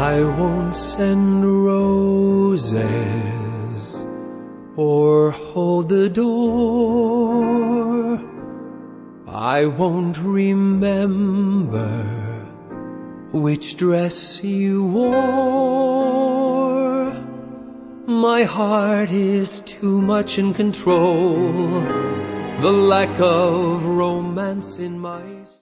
I won't send roses or hold the door. I won't remember which dress you wore. My heart is too much in control. The lack of romance in my